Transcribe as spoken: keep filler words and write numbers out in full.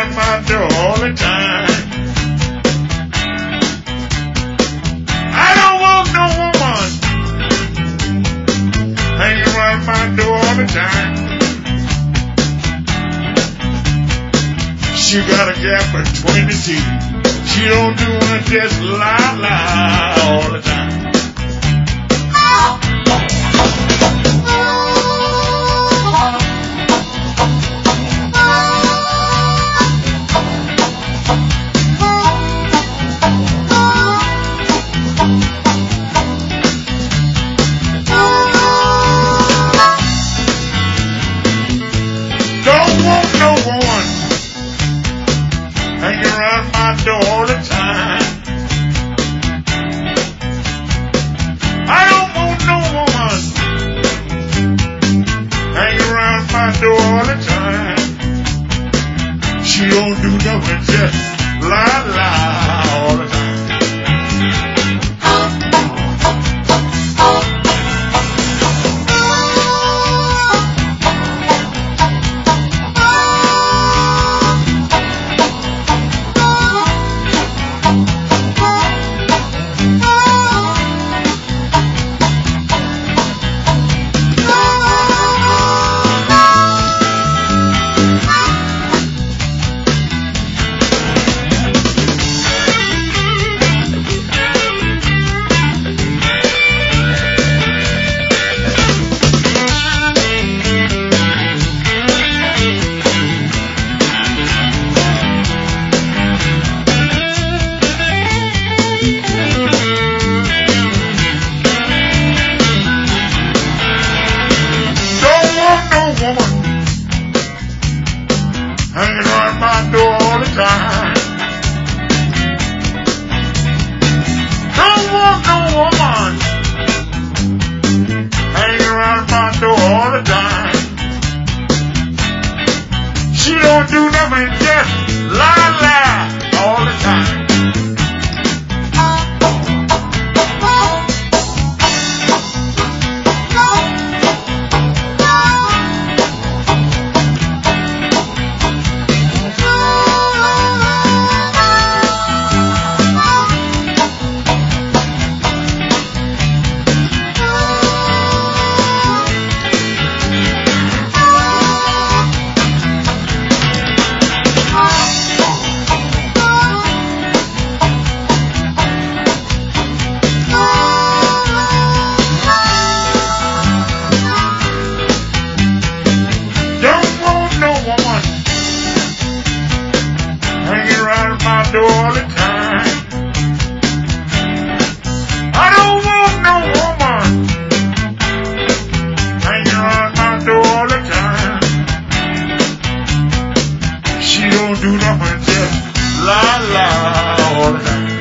around my door all the time. I don't want no woman hanging around my door all the time. She got a gap between the teeth. She don't do it, just lie, lie all the time. Don't want no woman hanging around my door all the time. I don't want no woman hanging around my door all the time. She don't do nothing, just lie, lie all the time. Hanging around my door all the time. Don't want no woman hanging around my door all the time. She don't do nothing, just lie, lie all the time. Hanging around my door all the time. I don't want no woman hanging around my door all the time. She don't do nothing, just lie, lie all the time.